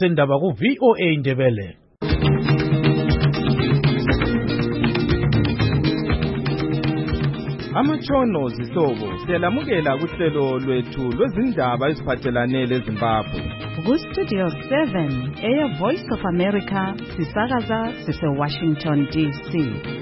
Sendaba ku VOA Indebele. Amatshono zihlobo siyalamukela kuhlelo lwethu lwezindaba eziphathelane leZimbabwe. Ku Studio 7 Air Voice of America sisakaza sise Washington DC.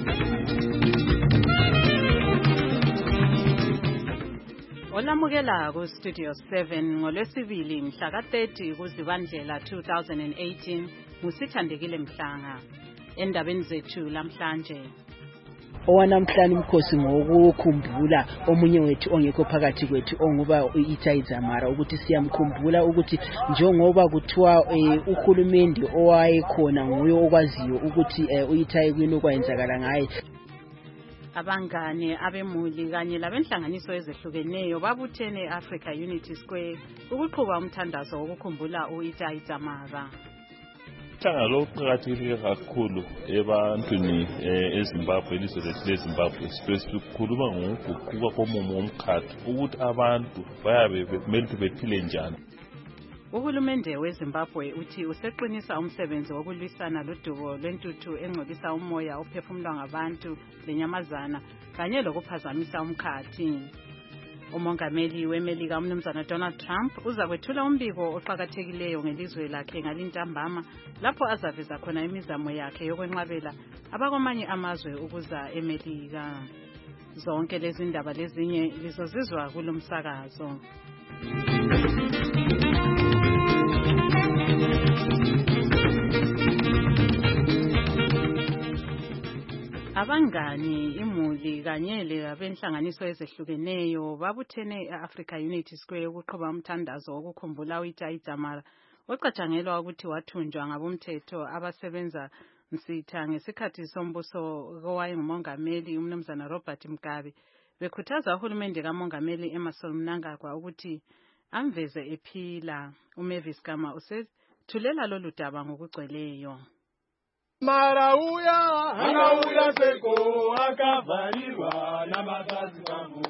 Olamukela ku Studio 7 ngolwesibili mhla ka-30 kuZibandlela 2018 musithandekile Mhlanga. Endabeni zethu lamhlanje. Owanamhlanje umkhosi ngokukhumbula omunye wethu ongekho phakathi kwethu onguba uItai Dzamara ukuthi siyamkhumbula ukuthi njengoba kuthiwa uhulumende owayekhona nguye okwaziyo ukuthi uItai kwini okwenzakala ngaye. Abangane abemuli kanye labenhlanganiso ezehlukeneyo babuthene eAfrica Unity Square ukuqhuba umthandazo wokukhumbula uItai Dzamara. Thanga lokuqakathekile kakhulu ebantwini eZimbabwe elizwe lethu leZimbabwe sikhuluma ngokuguquka komumo womkhathi ukuthi abantu bayabe kumele bephile njani. Uhulumende weZimbabwe uthi useqinisa umsebenzi wokulwisana lodubo lwentuthu engcolisa umoya ophefumulwa ngabantu lenyamazana kanye lokuphazamisa umkhathi. Umongameli weMelika umnumzana Donald Trump uzakwethula umbiko oqhakathekileyo ngelizwe lakhe ngalintambama lapho azaveza khona imizamo yakhe yokwenqabela abakwamanye amazwe ukuza eMelika. Zonke lezi ndaba lezinye lizozizwa kulomsakazo. Abangani imuli kanye labenhlanganiso ezehlukeneyo babuthene eAfrica Unity Square ukuqhuba umthandazo wokukhumbula uItai Dzamara ocatshangelwa ukuthi wathunjwa ngabomthetho abasebenza nsitha ngesikhathi sombuso kowayengumongameli umnumzana Robert Mugabe bekhuthaza uhulumende kamongameli Emmerson Mnangagwa ukuthi amveze ephila. uMavis Gama usethulela lolu daba ngokugcweleyo. Marauya anauya seko akavarirwa namakazi kangu.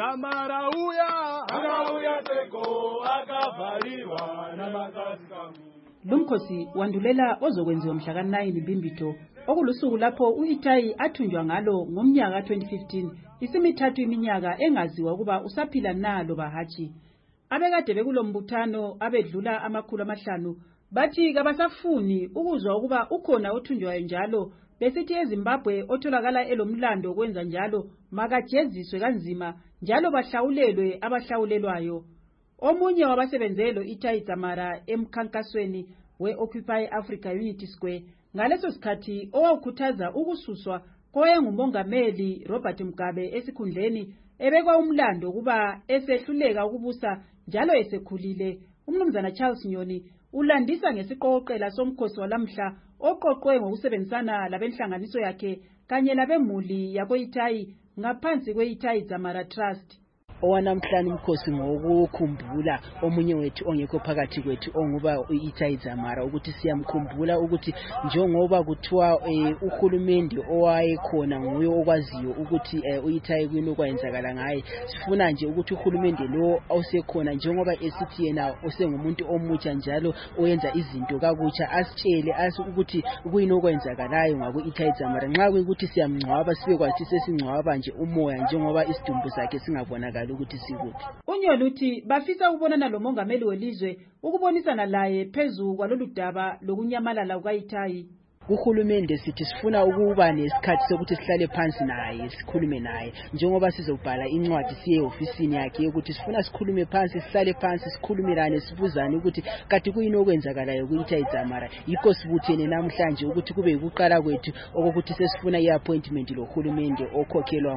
Marauya anauya seko akavarirwa namakazi kangu. Lumkhosi wandulela ozokwenziwa mhla ka-9 Mbimbitho okulusuku lapho uItai athunjwa ngalo ngomnyaka 2015 isimithathu iminyaka engaziwa ukuba usaphila nalo bahathi. Abekade bekulombuthano abedlula 500 bathi kabasafuni ukuzwa ukuba ukhona othunjwayo njalo besithi eZimbabwe otholakala elomlando kwenza njalo makajeziswe kanzima njalo bahlawulelwe abahlawulelwayo. Omunye wabasebenzelo uItai Dzamara emkhankasweni we-Occupy Africa Unity Square ngaleso sikhathi owawukhuthaza ukususwa kowayengumongameli Robert Mugabe esikhundleni ebekwa umlando kuba esehluleka ukubusa njalo esekhulile. Umnumzana Charles Nyoni ulandisa ngesiqoqela somkhosi walamhla oqoqwe ngokusebenzisana labenhlanganiso yakhe kanye labemuli yakoItai ngaphansi kweItai Dzamara Trust. Owanamhlanje umkhosi ngokukhumbula omunye wethu ongekho phakathi kwethu onguba uItai Dzamara ukuthi siyamkhumbula ukuthi njengoba kuthiwa uhulumende owayekhona nguye okwaziyo ukuthi uItai kwini okwenzakala ngaye. Sifuna nje ukuthi uhulumende lo awusekhona njengoba esithi yena osengumuntu omutsha njalo oyenza izinto kakutsha asitshele ukuthi kuyini okwenzakalayo ngakuItai Dzamara. Nxa kuyikuthi siyamngcwaba sibe kwathi sesingcwaba nje umoya njengoba isidumbu sakhe singabonakala ukuthi sikuphi. Unyoli uthi bafisa ukubonana lomongameli welizwe ukubonisana laye phezulu kwalolu daba lokunyamalala kukaItai. Uhulumende sithi sifuna ukuba nesikhathi sokuthi sihlale phansi naye sikhulume naye njengoba sizobhala incwadi siye ofisini yakhe ukuthi sifuna sikhulume phansi sihlale phansi sikhulumelane sibuzane ukuthi kati kuyini okwenzakalayo kuItai Dzamara. Yikho sibuthene namhlanje ukuthi kube ukuqala kwethu okokuthi sesifuna iappointment lohulumende okhokhelwa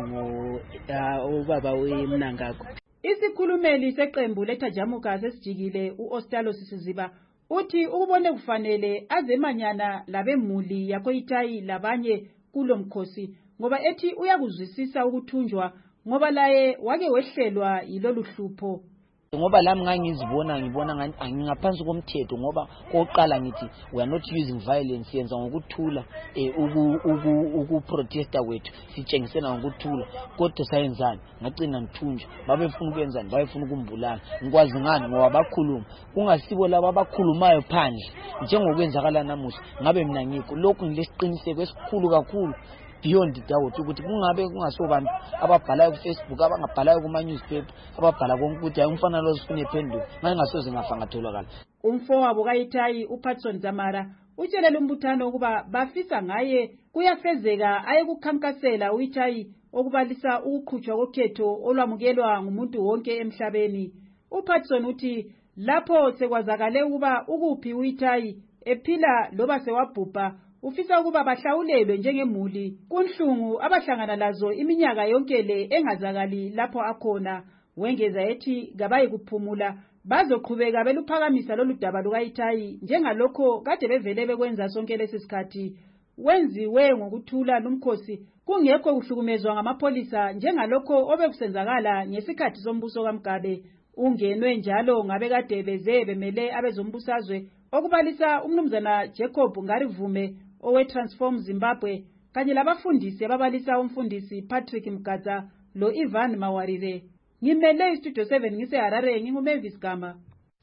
ubaba weMnangagwa. Isikhulumeli seqembu leThajamuka sesijikile uOstalo Sisiziba uthi ukubone kufanele azemanyana labemuli yakoItai labanye kulomkhosi ngoba ethi uyakuzwisisa ukuthunjwa ngoba laye wake wehlelwa yilolu hlupho. Ngoba lami ngibona ngingaphansi komthetho ngoba oqala ngithi we are not using violence, yenza ngokuthula ukuprotesta kwethu sitshengisena ngokuthula, kodwa sayenzani ngagcina ngithunjwa. Babefuna ukwenzani? Bayefuna ukumbulala. Ngikwazi ngani? Ngoba bakhuluma kungasibo laba abakhulumayo phandle njengokwenzakala namuhla. Ngabe mina ngikho lokhu ngilesiqiniseko esikhulu kakhulu beyond doubt ukuthi kungasobantu ababhalayo ku Facebook, abangabhalayo kuma newspaper, ababhala konke ukuthi ayumfana lo sifune iphendulo ngasoze ngafa ngatholakala. Umfowabo kaItayi uPatson Zamara utshelela umbuthano ukuba bafisa ngaye kuyafezeka ayekukhankasela uItayi okubalisa ukuqhutshwa kokhetho olwamukelwa ngumuntu wonke emhlabeni. uPatson uthi lapho sekwazakale ukuba ukuphi uItayi ephila loba sewabhubha ufisa ukuba bahlawulelwe njengemuli kunhlungu abahlangana lazo iminyaka yonke le engazakali lapho akhona. Wengeza ethi kabayi kuphumula bazoqhubeka beluphakamisa lolu daba lukaItayi njengalokho kade bevele bekwenza sonke lesisikhathi. Wenziwe ngokuthula lumkhosi kungekho kuhlukumezwa ngamapholisa njengalokho obekusenzakala ngesikhathi sombuso kaMgabe. Ungenwe njalo ngabe kade beze bemele abezombusazwe okubalisa umnumzana Jacob Ngarivume owe-Transform Zimbabwe kanye labafundisi ababalisa umfundisi Patrick Mgadza lo Ivan Mawarire. Ngimele iStudio 7 ngiseHarare nginguMavis Gama.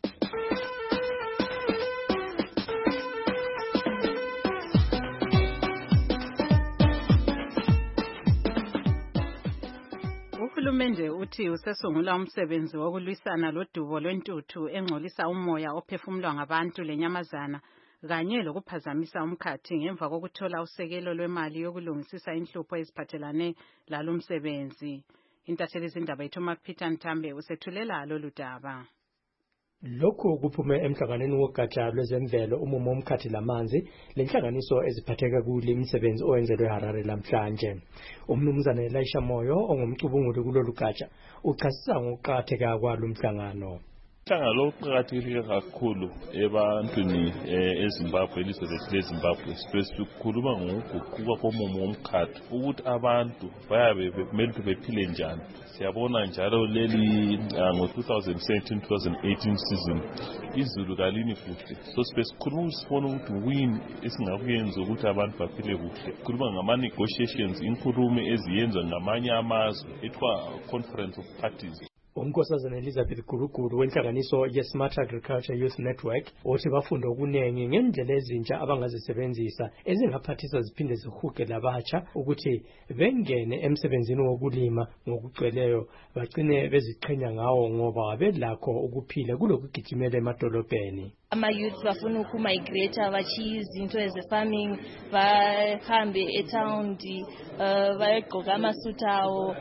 Uhulumende uthi usesungula umsebenzi wokulwisana lodubo lwentuthu engcolisa umoya ophefumulwa ngabantu lenyamazana kanye lokuphazamisa umkhathi ngemva kokuthola usekelo lwemali yokulungisisa inhlupho eziphathelane lalomsebenzi. Intatheli zindaba yethu Peter Ntambe usethulela lolu daba. Lokhu kuphume emhlanganweni wogatsha lwezemvelo umumo womkhathi lamanzi lenhlanganiso eziphatheka kule imisebenzi oyenzelwe eHarare namhlanje. Umnumzana Elisha Moyo ongumcubunguli kulolu gatsha uchasisa ngokuqakatheka kwalo mhlangano. Lo uqakathekile kakhulu ebantwini eZimbabwe, elizwe lethu leZimbabwe sikhuluma ngokuguquka komumo womkhathi ukuthi abantu bayabe kumele bephile njani. Siyabona njalo leli ngo-2017-2018 season izulu kalini kuhle, so sikhuluma sifuna ukuthi win esingakuyenza ukuthi abantu baphile kuhle. Sikhuluma ngama-negotiations, inkulumo eziyenzwa ngamanye amazwe ethiwa Conference of Parties. Unkosazana Elizabeth Guruguru wenhlanganiso ye-Smart Agriculture Youth Network othi bafunda okuningi ngendlela ezintsha abangazisebenzisa ezingaphathisa ziphinde zihuge labatsha ukuthi bengene emsebenzini wokulima ngokugcweleyo bagcine beziqhenya ngawo ngoba belakho ukuphila kulokugijimela emadolobheni. Ama-youth bafuna ukumigrate bachiyiza into eze-farming bahambe etown bayegqoka amasuti awo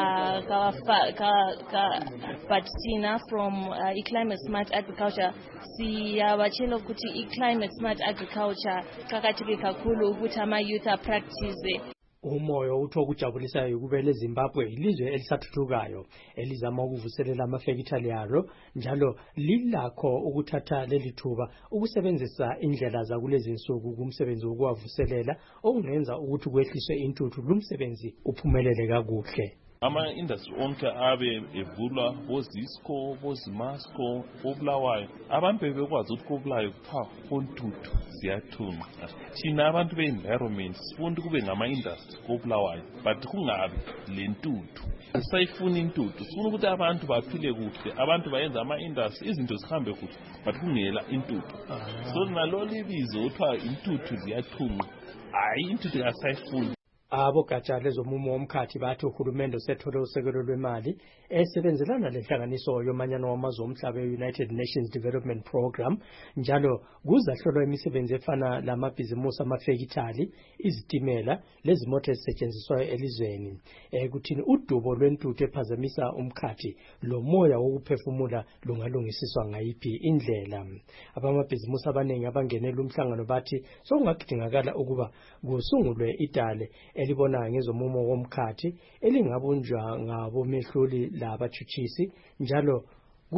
but sina from i-Climate Smart Agriculture siyabatshela ukuthi i-Climate Smart Agriculture qakatheke kakhulu ukuthi ama-youth apractice. Umoyo utho kujabulisayo ukubele Zimbabwe ilizwe elisathuthukayo elizama ukuvuselela amafekithali yalo njalo lilakho ukuthatha leli thuba ukusebenzisa indlela zakulezi insuku kumsebenzi wokuwavuselela okungenza ukuthi kwehliswe intuthu lumsebenzi uphumelele kakuhle. Ama-industry onke abe evulwa boZisco, boZimasco, boBulawayo. Abantu bebekwazi ukuthi koBulawayo kupha kontuthu ziyathunqa. Thina abantu be-environment sifuna kube ngama-industry koBulawayo but kungabi lentuthu. Sayifuna intuthu, sifuna ukuthi abantu baphile kuhle, abantu bayenza ama-industry, izinto zihambe kuhle but kungela intuthu. So nalo libizo uthiwa intuthu ziyathunqa. Hayi intuthu asayifuni. Abogatsha lezomumo womkhathi bathi uhulumende usethole usekelo lwemali esebenzelana lenhlanganiso yomanyano wamazwe omhlaba e-United Nations Development Program njalo kuzahlolwa imisebenzi efana lamabhizimusi amafekithali, izitimela lezimoto ezisetshenziswayo elizweni. Kuthini udubo lwentuthu ephazamisa umkhathi lo moya wokuphefumula lungalungisiswa ngayiphi indlela. Abamabhizimusi abaningi abangenela umhlangano bathi sokungakudingakala ukuba kusungulwe idale elibona ngezomumo womkhathi elingabunjwa ngabomehluli labatshutshisi njalo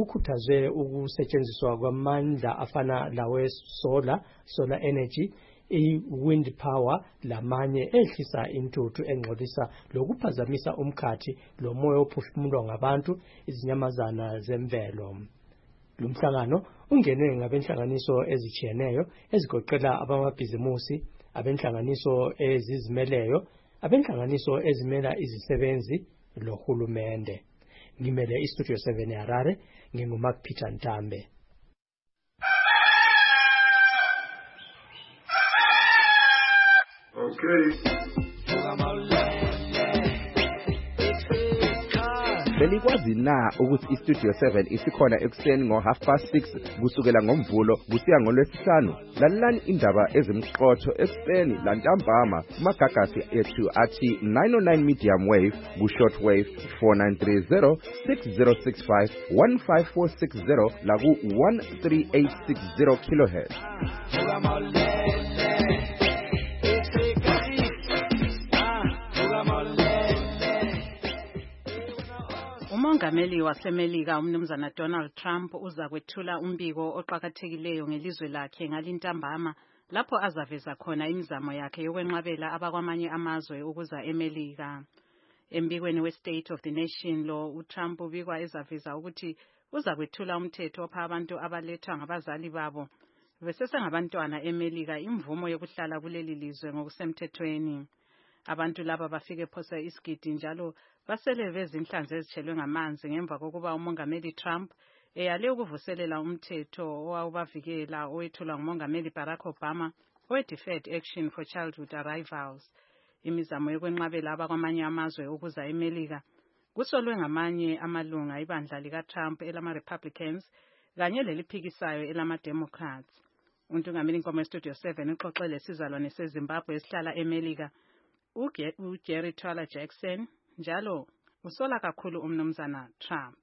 kukhuthazwe ukusetshenziswa kwamandla afana lawe solar energy, i-wind power lamanye ehlisa intuthu engcolisa lokuphazamisa umkhathi lomoya ophefumulwa ngabantu izinyamazana zemvelo. Lumhlangano ungenwe ngabenhlanganiso ezijiyeneyo ezigoqela abamabhizimusi, abenhlanganiso ezizimeleyo, abenhlanganiso ezimela izisebenzi lohulumende. Ngimele iStudio 7 eHarare, nginguMark Peter Ntambe. Okay. Belikwazi na ukuthi iStudio 7 isikhona ekuseni ngo6:30 kusukela ngomvulo kusiya ngolwesihlanu? Lalelani indaba ezimqotho ekuseni lantambama kumagagasi ethu athi 909 medium wave ku-short wave 4930 6065 15460 laku 13860 kilohertz. Umongameli waseMelika umnumzana Donald Trump uza kwethula umbiko oqhakathekileyo ngelizwe lakhe ngalintambama lapho azaveza khona imizamo yakhe yokwenqabela abakwamanye amazwe ukuza eMelika. Embikweni we-State of the Nation lo uTrump ubikwa ezaveza ukuthi uza kwethula umthetho opha abantu abalethwa ngabazali babo besesengabantwana eMelika imvumo yokuhlala kuleli lizwe ngokusemthethweni. Abantu laba bafike phose isigidi njalo basele bezinhlanzi ezitshelwe ngamanzi ngemva kokuba umongameli Trump eyale ukuvuselela umthetho owawubavikela owethulwa ngumongameli Barack Obama we-Deferred Action for Childhood Arrivals. Imizamo yokwenqabela abakwamanye amazwe ukuza eMelika kusolwe ngamanye amalunga ibandla lika-Trump elama-Republicans kanye leliphikisayo elama-Democrats. Untungameli inkomo Studio 7 uxoxele sizalwane seZimbabwe esihlala eMelika uGary Twala Jackson njalo usola kakhulu umnumzana Trump.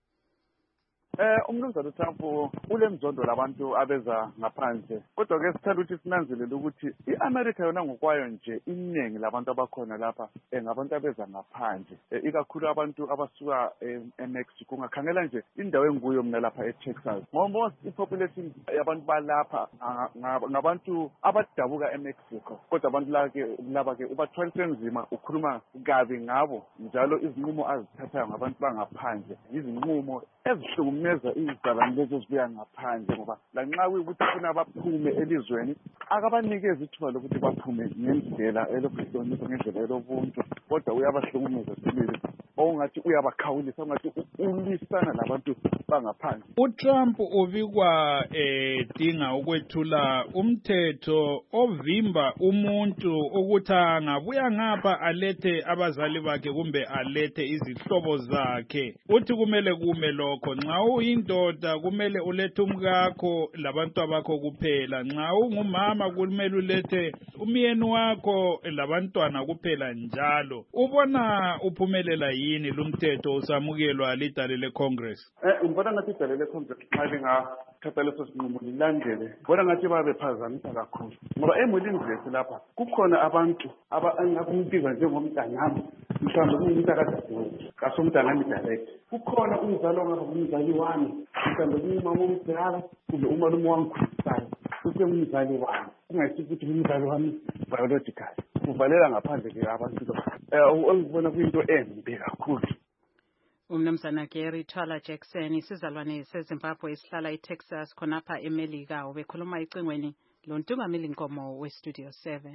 Umnumzana Trump ulemzondo labantu abeza ngaphandle kodwa ke sithanda ukuthi sinanzelele ukuthi iAmerica yona ngokwayo nje iningi labantu abakhona lapha ngabantu abeza ngaphandle ikakhulu abantu abasuka eMexico ungakhangela nje indawo enguyo mina lapha eTexas ngoba ipopulation yabantu balapha ngabantu abadabuka eMexico kodwa abantu laba ke ubathwalise nzima ukhuluma kabi ngabo njalo izinqumo azithathayo ngabantu bangaphandle izinqumo ezihlukumeza izizalwane lezo zibuya ngaphandle ngoba lanxa kuyukuthi funa baphume elizweni akabanikeza ithuba lokuthi baphume ngendlela elokuhlonipha ngendlela elobuntu kodwa uyabahlukumeza sibili ongathi uyabakhawulisa ongathi ulisana labantu bangaphandle. uTrump ubikwa dinga ukwethula umthetho ovimba umuntu ukuthi angabuya ngapha alethe abazali bakhe kumbe alethe izihlobo zakhe. Uthi kumele kume lokho nxa uyindoda kumele ulethe umkakho labantu bakho kuphela, nxa ungumama kumele ulethe umyeni wakho labantwana kuphela njalo. Ubona uphumelela yini lumthetho usamukelwa lidale leCongress? Ngibona ngathi idale leCongress xa lingathatha leso sinqumo lilandele ngibona ngathi babephazamisa kakhulu ngoba emulini zethu lapha kukhona abantu abangakumbiza njengomntanyami mhlawumbe kumuntu akadadewethu kasomntanyami direct kukhona umzali ongaba umzali wami mhlawumbe kumama omdala kumbe umalume wangikhulisisayo usengumzali wami kungayisi ukuthi umzali wami biological kuvalela ngaphandle ke abantu engibona kuyinto embi kakhulu. Umnumzana Gary Twala Jackson isizalwane seZimbabwe esihlala eTexas khonapha eMelika ubekhuluma icingweni lontungameli inkomo weStudio 7.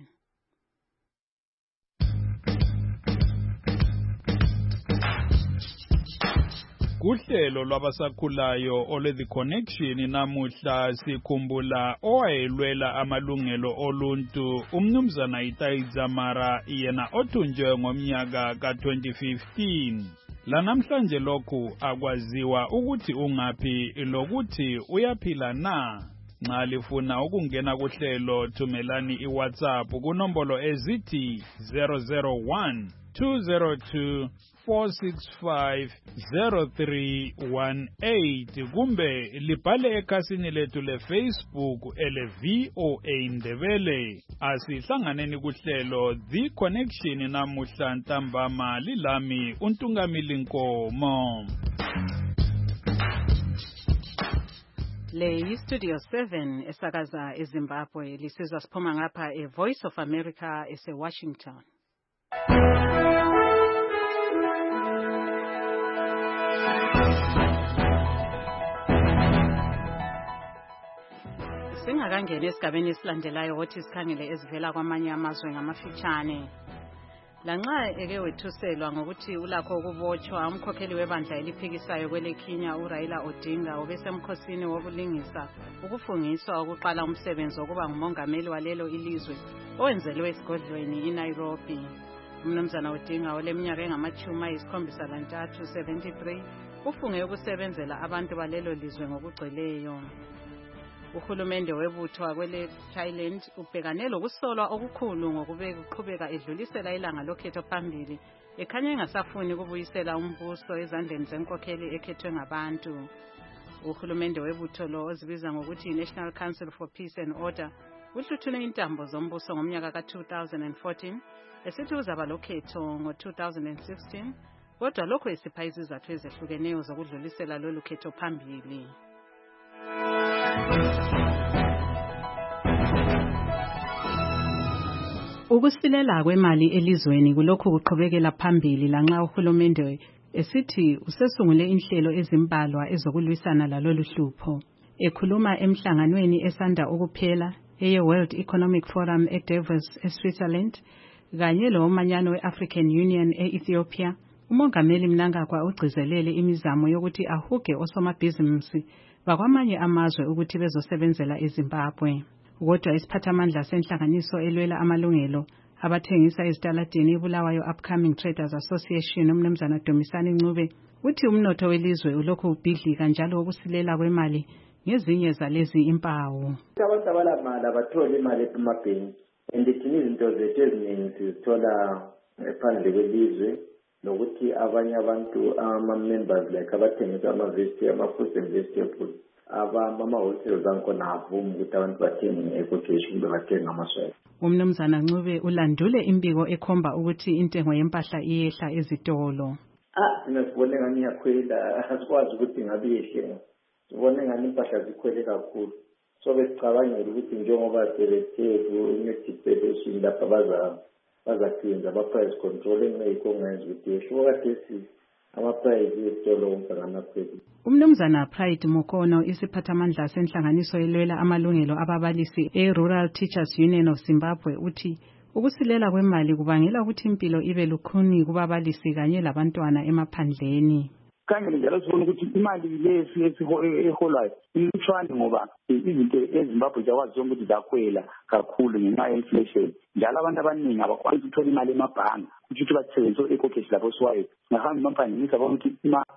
Kuhlelo lwabasakhulayo ole The Connection namuhla sikhumbula owayelwela amalungelo oluntu umnumzana Itaiza Mara yena othunjwe ngomnyaka ka2015. Lanamhlanje lokhu akwaziwa ukuthi ungaphi lokuthi uyaphila na. Nxa lifuna ukungena kuhlelo thumelani iWhatsApp kunombolo ezithi 001 202 4650318 kumbe libhale ekhasini lethu leFacebook ele-VOA Ndebele. Asihlanganeni kuhlelo The Connection namuhla ntambama lilami untungameli nkomo. Le Studio 7 esakaza eZimbabwe lisizwa siphuma ngapha Voice of America ese-Washington. Singakangena esigabeni esilandelayo wothi sikhangele ezivela kwamanye amazwe ngamafitshane. Lanxa eke wethuselwa ngokuthi ulakho ukubotshwa umkhokheli webandla eliphikisayo kwele Kenya uRaila Odinga obesemkhosini wokulingisa ukufungiswa ukuqala umsebenzi wokuba ngumongameli walelo ilizwe owenzelwe esigodlweni eNairobi. Umnumzana Odinga oleminyaka engama-73 73 ufunge ukusebenzela abantu balelo lizwe ngokugcweleyo. Uhulumende webutho kwele Thailand ubhekane lokusolwa okukhulu ngokube kuqhubeka edlulisela ilanga lokhetho phambili ekhanya engasafuni ukubuyisela umbuso ezandleni zenkokheli ekhethwe ngabantu. Uhulumende webutho lo ozibiza ngokuthi National Council for Peace and Order uhluthune intambo zombuso ngomnyaka ka-2014 esithi uzaba lokhetho ngo-2016 kodwa lokho esipha izizathu ezehlukeneyo zokudlulisela lolu khetho phambili. Ukusilela kwemali elizweni kulokhu kuqhubekela phambili lanxa uhulumende esithi usesungule inhlelo ezimbalwa ezokulwisana lalolu hlupho. Ekhuluma emhlanganweni esanda ukuphela eye-World Economic Forum eDavos eSwitzerland kanye lomanyano we-African Union e-Ethiopia, umongameli Mnangagwa ugcizelele imizamo yokuthi ahuge osomabhizinisi bakwamanye amazwe ukuthi bezosebenzela eZimbabwe. Kodwa isiphathamandla senhlanganiso elwela amalungelo abathengisa ezitaladini eBulawayo Upcoming Traders Association umnumzana Dumisani Ncube uthi umnotho welizwe ulokhu ubhidlika njalo ukusilela kwemali ngezinye zalezi impawu. Abantu abalamali abathola imali emabhenki andithini izinto zethu eziningi sizithola phandle kwelizwe nokuthi abanye abantu ama-members like abathengisa ama-fruits and vegetables ama-wholesale zankhona avumi ukuthi abantu bathenge e-quotation bathenga amaswele. Umnumzana Ncube ulandule imbiko ekhomba ukuthi intengo yempahla iyehla ezitolo. Thina sibone ngani iyakhwela, asikwazi ukuthi ngabe iyehle. Sibone ngani impahla zikhwele kakhulu. So besicabangela ukuthi njengoba sebethethu i-depletion lapha bazakwenza ama-price control engekho ngayenza ukuthi yesho kade ama-price esitolo umhlanganaphezulu. Umnumzana Pride Mukono isiphathamandla senhlanganiso elwela amalungelo ababalisi e-Rural Teachers Union of Zimbabwe uthi ukusilela kwemali kubangela ukuthi impilo ibe lukhuni kubabalisi kanye labantwana emaphandleni. Kanye njalo sibona ukuthi imali lesi eholwayo ilutshwane ngoba izinto eZimbabwe zakwazi ukuthi zakhwela kakhulu ngenxa ye-inflation. Njalo abantu abaningi abakwazi ukuthola imali emabhanga ukuthi basebenzise eco-cash lapho siwayo. Ngahamba emaphandleni sabona ukuthi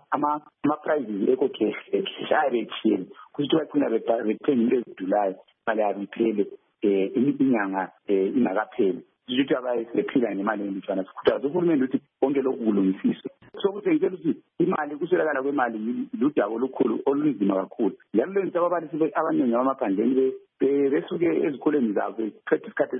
ama-prices eco-cash ayabetshiyene ukuthi bagcina bethenga into ezidulayo imali yabo iphele inyanga ingakapheli. Ukuthi abayephila ngemali elutshwana sikhuthaza uhulumende ukuthi konke lokhu kulungisiswe. Sokutshengisa ukuthi imali kuswelakala kwemali ludaba olukhulu olunzima kakhulu. Njalo lwenza ababalisi abaningi abamaphandleni besuke ezikoleni zabo beqeda isikhathi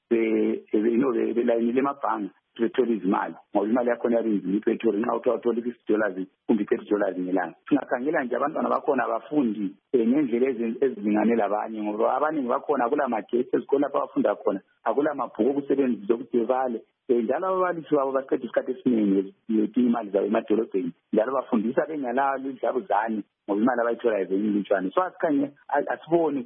esiningi belayinile emabhanga bethola izimali ngoba imali yakhona yarinzima ipetrol nxa uthola $50 kumbe $30 ngelanga. Singakhangela nje abantwana bakhona abafundi ngendlela ezilingane labanye ngoba abaningi bakhona akula magetsi ezikolo lapho abafunda khona akula mabhuku okusebenzisa ukuthi bebale. Njalo ababalisi babo baqeda isikhathi esiningi betinye imali zabo emadolobheni njalo bafundisa bengalalo idlabuzane ngoba imali abayitholayo zenilutshwane. So asikhanye asiboni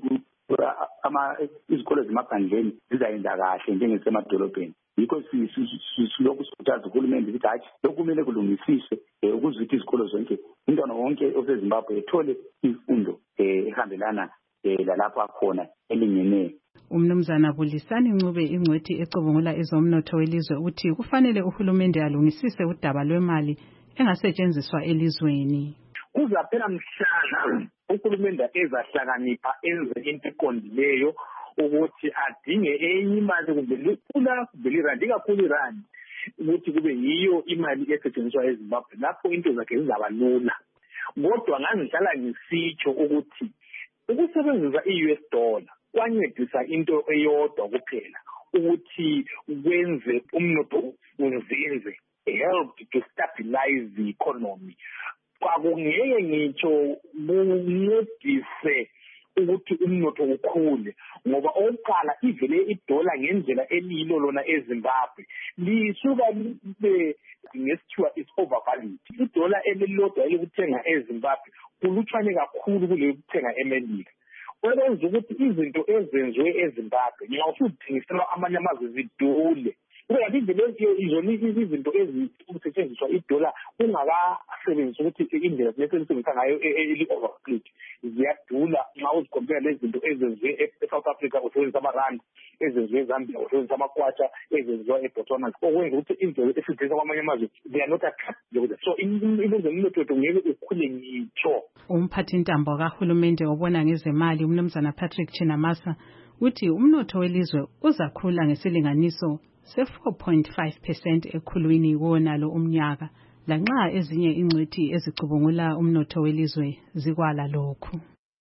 izikolo zemaphandleni zizayenza kahle njengesemadolobheni. Yikho silokhu sikhuthaza uhulumende ukuthi hatshi lokhu kumele kulungisiswe ukuze ukuthi izikolo zonke umntwana wonke oseZimbabwe ethole imfundo ehambelana lalapho akhona elingeneyo. Umnumzana Bulisani Ncube ingcwethi ecubungula ezomnotho welizwe uthi kufanele uhulumende alungisise udaba lwemali engasetshenziswa elizweni. Kuzaphela mhlanga uhulumende ezahlakanipha enze into eqondileyo ukuthi adinge enye imali kumbe likhula kumbe lirandi kakhulu irandi ukuthi kube yiyo imali esetshenziswa eZimbabwe lapho into zakhe zizaba lula. Kodwa ngangihlala ngisitsho ukuthi ukusebenzisa i-US dollar kwancedisa into eyodwa kuphela ukuthi kwenze umnotho uzinze, helped to stabilize the economy. akungeke ngitsho kuncedise ukuthi umnotho ukhule ngoba oqala ivele idola ngendlela elilo lona eZimbabwe lisuka libe ngesithiwa is overvalued. Idola elilodwa elikuthenga eZimbabwe kulutshwane kakhulu kulokuthenga eMelika. Okwenza ukuthi izinto ezenziwe eZimbabwe ngiyawusuthengiselwa amanye amazwe zidule. Kanti ivele izona izinto ezisetshenziswa idola ungakasebenzisi ukuthi indlela lesebenzisa ngayo eli-overvalued ziyadula nxa uzikompare lezinto ezenziwe e-South Africa usebenzisa amarandi, ezenziwe eZambia usebenzisa amakwatsha, ezenziwa eBotswana. Okwenza ukuthi indlela esidlisa kwamanye amazwe they are not attractive. So ilizwe umnotho wethu ngeke ukhule ngitsho. Umphathintambo kahulumende obona ngezemali umnumzana Patrick Chinamasa uthi umnotho welizwe uzakhula ngesilinganiso se-4.5% ekhulwini wonalo umnyaka lanxa ezinye ingcwethi ezicubungula umnotho welizwe zikwala lokhu.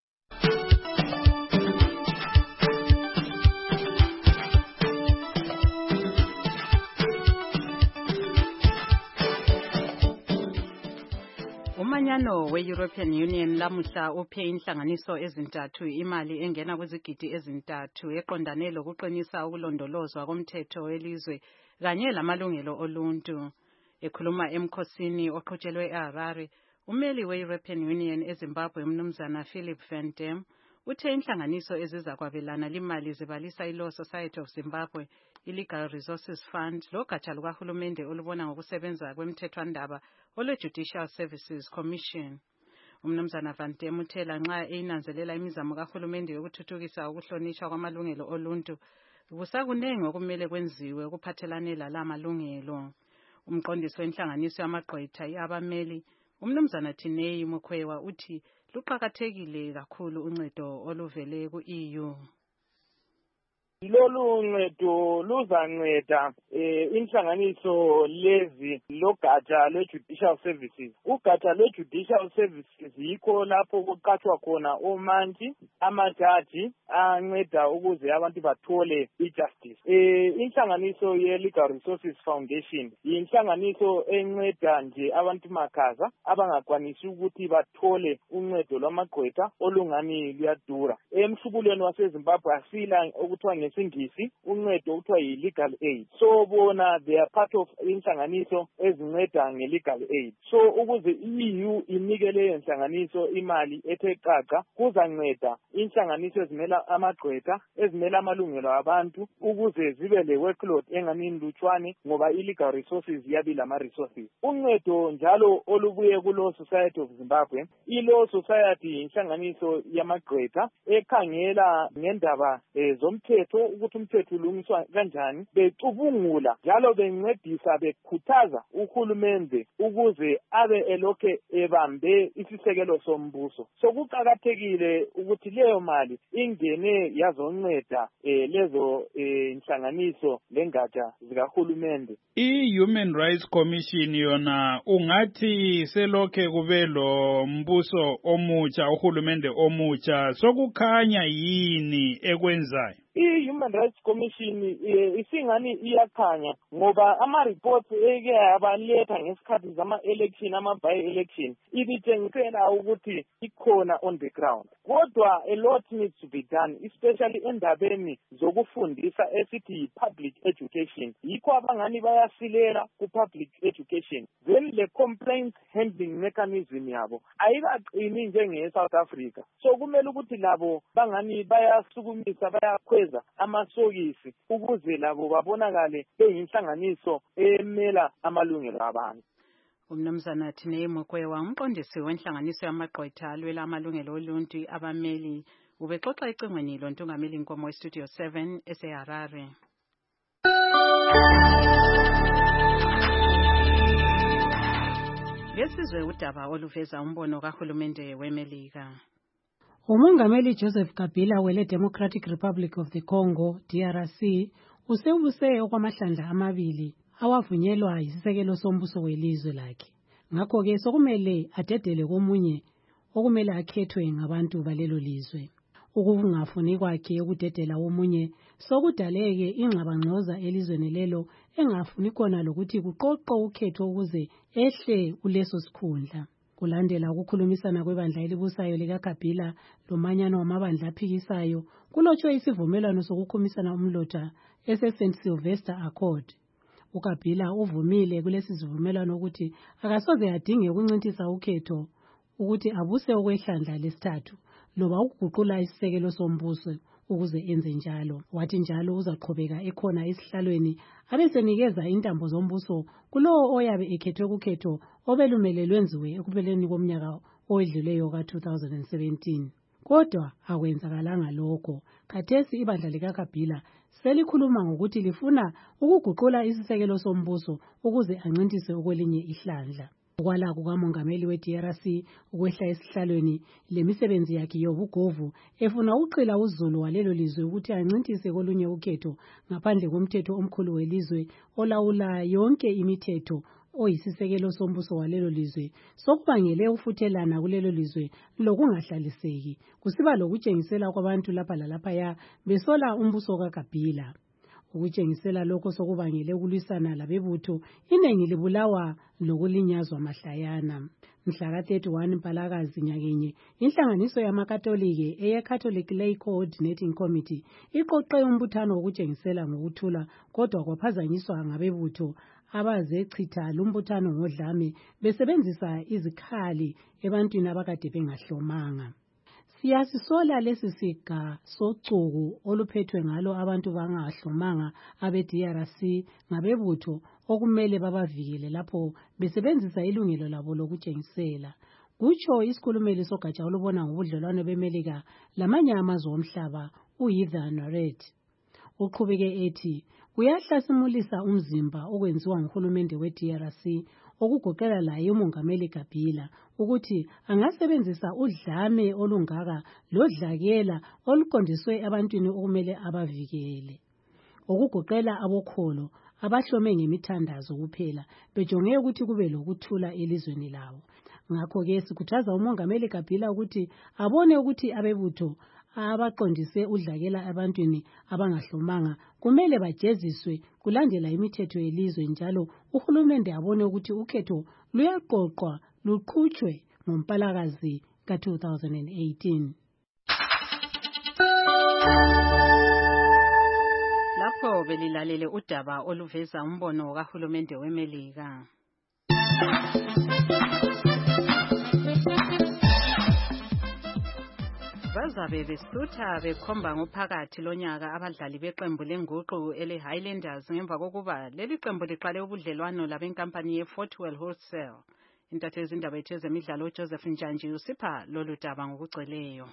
Umanyano we-European Union lamuhla uphe inhlanganiso ezintathu imali engena kwizigidi ezintathu eqondane lokuqinisa ukulondolozwa komthetho welizwe kanye lamalungelo oluntu. Ekhuluma emkhosini oqhutshelwe eHarare, umeli we-European Union eZimbabwe umnumzana Philip Van Dam uthe inhlanganiso ezizakwabelana limali zibalisa iLaw Society of Zimbabwe, iLegal Resources Fund, logatsha lukahulumende olubona ngokusebenza kwemithethwandaba olwe-Judicial Services Commission. Umnumzana Van Dam uthe lanxa eyinanzelela imizamo kahulumende yokuthuthukisa ukuhlonishwa kwamalungelo oluntu, kusakunengi okumele kwenziwe ukuphathelane lala malungelo. Umqondisi wenhlanganiso yamagqwetha abameli umnumzana Tinei Mukhwewa uthi luqakathekile kakhulu uncedo oluvele ku-EU. Lolu ncedo luzanceda inhlanganiso lezi logatsha lwe-Judicial Services. Ugatsha lwe-Judicial Services yikho lapho kuqatshwa khona omantshi, amajaji anceda ukuze abantu bathole i-justice. Inhlanganiso ye-Legal Resources Foundation yinhlanganiso enceda nje abantu makhaza abangakwanisi ukuthi bathole uncedo lwamagqwetha olungani luyadura. Emhlubulweni waseZimbabwe asila okuthiwa ngesingisi uncedo okuthiwa yi-legal aid. So bona they are part of inhlanganiso ezinceda nge-legal aid. So ukuze i-EU inike leyo nhlanganiso imali ethe qaqa kuzanceda inhlanganiso ezimela amagqwetha, ezimela amalungelo abantu ukuze zibe le workload engani lutshwane ngoba i-legal resources yabila ama-resources. Uncedo njalo olubuye ku-Law Society of Zimbabwe. I-Law Society inhlanganiso yamagqwetha ekhangela ngendaba zomthetho ukuthi umthetho ulungiswa kanjani, becubungula njalo bencedisa bekhuthaza uhulumende ukuze abe elokhe ebambe isisekelo sombuso. So kuqakathekile ukuthi leyo mali ingene yazonceda lezo inhlanganiso lengatsha zikahulumende. I-Human Rights Commission yona ungathi selokhe kube lo mbuso omutsha, uhulumende omutsha, sokukhanya yini ekwenzayo? I-Human Rights Commission isingani iyakhanya ngoba ama-reports eke abaletha ngesikhathi zama-election, ama-by-election, ibitshengisela ukuthi ikhona on the ground. Kodwa a lot needs to be done, especially endabeni zokufundisa esithi public education. Yikho abangani bayasilela ku-public education. Then le complaint handling mechanism yabo ayikaqini njenge-South Africa. So kumele ukuthi labo bangani bayasukumisa, bayakhweza amasokisi ukuze labo babonakale beyinhlanganiso emela amalungelo abantu. Umnumzana Tinei Mukhwewa umqondisi wenhlanganiso yamagqwetha alwela amalungelo oluntu abameli ubexoxa ecingweni lontungameli Nkomo Studio 7 eseHarare. Lesizwe udaba oluveza umbono kahulumende weMelika. Umongameli Joseph Kabila wele Democratic Republic of the Congo, DRC, usebuse okwamahlandla amabili awavunyelwa isisekelo sombuso welizwe lakhe. Ngakho-ke sokumele adedele komunye okumele akhethwe ngabantu balelo lizwe. Ukungafuni kwakhe ukudedela omunye sokudaleke ingxabangxoza elizweni lelo engafuni khona lokuthi kuqoqo ukhetho ukuze ehle kuleso sikhundla. Kulandela ukukhulumisana kwebandla elibusayo likaKabila lomanyano wamabandla aphikisayo, kulotshwe isivumelwano sokukhumisana umlotha ese-St. Sylvester Accord. UKabila uvumile kulesi sivumelwano ukuthi akasoze adinge ukuncintisa ukhetho ukuthi abuse okwehlandla lesithathu loba ukuguqula isisekelo sombuso ukuze enze njalo. Wathi njalo uzaqhubeka ekhona esihlalweni abesenikeza intambo zombuso kulowo oyabe ekhethwe kukhetho obelumele lwenziwe ekupheleni komnyaka owedluleyo ka-2017. Kodwa akwenzakalanga lokho. Khathesi ibandla likaKabila selikhuluma ngokuthi lifuna ukuguqula isisekelo sombuso ukuze ancintise okwelinye ihlandla. Ukwala kukamongameli we-DRC ukwehla esihlalweni lemisebenzi yakhe yobugovu efuna uqila uzulu walelo lizwe ukuthi ancintise kolunye ukhetho ngaphandle komthetho omkhulu welizwe olawula yonke imithetho oyisisekelo sombuso walelo lizwe sokubangele ufuthelana kulelo lizwe lokungahlaliseki kusiba lokutshengisela kwabantu lapha lalaphaya besola umbuso kaKabila. Ukutshengisela lokho sokubangele ukulwisana labebutho inengi libulawa lokulinyazwa mahlayana. Mhla ka-31 Mpalakazi nyakenye inhlanganiso yamakatolike eye-Catholic Lay Coordinating Committee iqoqe umbuthano wokutshengisela ngokuthula kodwa kwaphazanyiswa ngabebutho abazechitha lumbuthano ngodlame besebenzisa izikhali ebantwini abakade bengahlomanga. Siyasisola lesi siga socuku oluphethwe ngalo abantu bangahlomanga abe-DRC ngabebutho okumele babavikele lapho besebenzisa ilungelo labo lokutshengisela. Kutsho isikhulumeli sogatsha olubona ngobudlelwano beMelika lamanye amazwe omhlaba uHeather Nauert. Uqhubeke ethi kuyahlasimulisa umzimba okwenziwa nguhulumende we-DRC okugoqela laye umongameli Kabila ukuthi angasebenzisa udlame olungaka lodlakela oluqondiswe abantwini okumele abavikele. Okugoqela abokholo abahlome ngemithandazo kuphela bejonge ukuthi kube lokuthula elizweni lawo. Ngakho-ke sikhuthaza umongameli Kabila ukuthi abone ukuthi abebutho abaqondise udlakela abantwini abangahlomanga kumele bajeziswe kulandela imithetho yelizwe njalo uhulumende abone ukuthi ukhetho luyaqoqwa luqhutshwe ngoMpalakazi ka-2018. Lapho belilalele udaba oluveza umbono kahulumende weMelika. Bazabe besutha bekhomba ngophakathi lonyaka abadlali beqembu lenguqu ele-Highlanders ngemva kokuba leli qembu liqale ubudlelwano labenkampani ye-Fortwell Wholesale. Intatheli indaba yethu ezemidlalo uJoseph Njanji usipha lolu daba ngokugcweleyo.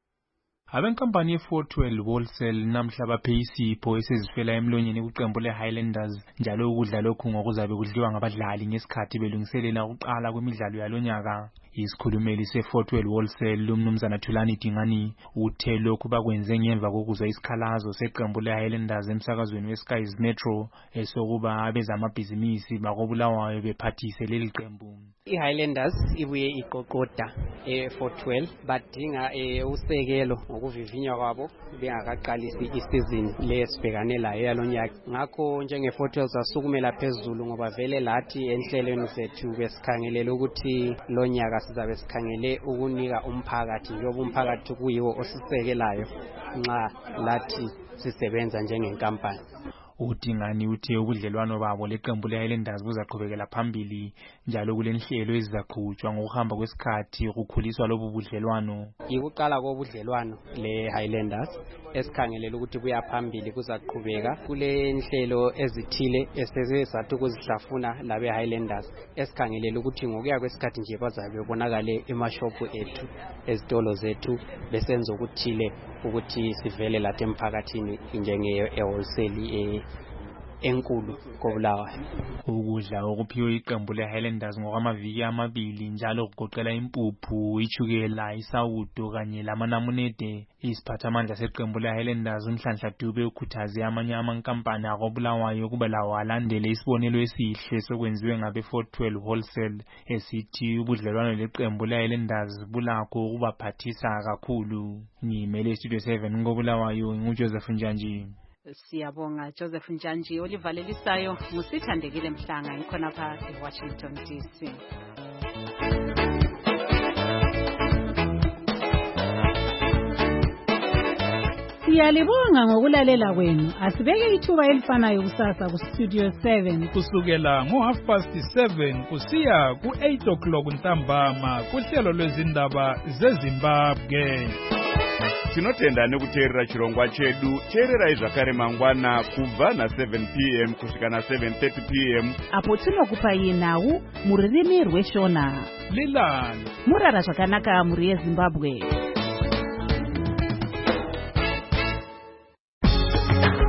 Abenkampani ye-Fortwell Wholesale namhla baphe isipho esezifela emlonyeni kuqembu le-Highlanders njalo ukudla lokhu ngokuzabe kudliwa ngabadlali ngesikhathi belungiselela ukuqala kwemidlalo yalonyaka. Isikhulumeli se-Fortwell Wholesale umnumzana Thulani Dingani uthe lokhu bakwenze ngemva kokuzwa isikhalazo seqembu le-Highlanders emsakazweni weSky's Metro esokuba abezamabhizinisi bakobulawayo bephathise leli qembu. I-Highlanders ibuye iqoqoda e-Fortwell badinga usekelo ngokuvivinywa kwabo bengakaqalisi isizini lesibhekane layo yalonyaka. Ngakho njenge-Fortwell sasukumela phezulu ngoba vele lathi enhlelweni zethu besikhangelela ukuthi lonyaka sizabe sikhangele ukunika umphakathi njengoba umphakathi kuyiwo osisekelayo nxa lathi sisebenza njengenkampani. uDingani uthe ubudlelwano babo leqembu le-Highlanders buzaqhubekela phambili njalo kulenhlelo ezizaqhutshwa ngokuhamba kwesikhathi ukukhuliswa lobu budlelwano. Ikuqala kobudlelwano le-Highlanders esikhangelela ukuthi buya phambili kuzaqhubeka kulenhlelo ezithile esizathi ukuzihlafuna labe-Highlanders esikhangelela ukuthi ngokuya kwesikhathi nje bazabe bebonakale emashophu ethu ezitolo zethu besenza ukuthile ukuthi sivele lathi emphakathini njenge-wholesale enkulu kobulawayo. Ukudla okuphiwe iqembu le-Highlanders ngokwamaviki amabili njalo kugoqela impuphu, ichukela, isawudo kanye lamanamunede. Isiphathamandla seqembu le-Highlanders uNhlanhla Dube ukhuthaze amanye amankampani akobulawayo ukuba lawo alandele isibonelo esihle sokwenziwe ngabe-Fortwell Wholesale esithi ubudlelwano leqembu le-Highlanders bulakho ukubaphathisa kakhulu. Ngimele Studio 7 kobulawayo nguJoseph Njanji. Siyabonga Joseph Njanji. Olivalelisayo ngusithandekile Mhlanga ngikhona lapha eWashington DC. Siyalibonga ngokulalela kwenu. Asibeke ithuba elifanayo kusasa ku Studio 7 kusukela ngo7:30 kusiya ku8 ntambama kuhlelo lwezindaba zeZimbabwe. Tinotenda nekuteerera chirongwa chedu. Teererai zvakare mangwana kubva na7 p.m. kusvika na7:30 p.m. apo tinokupai nhau mururimi rweshona. Lilani murara zvakanaka muri yeZimbabwe.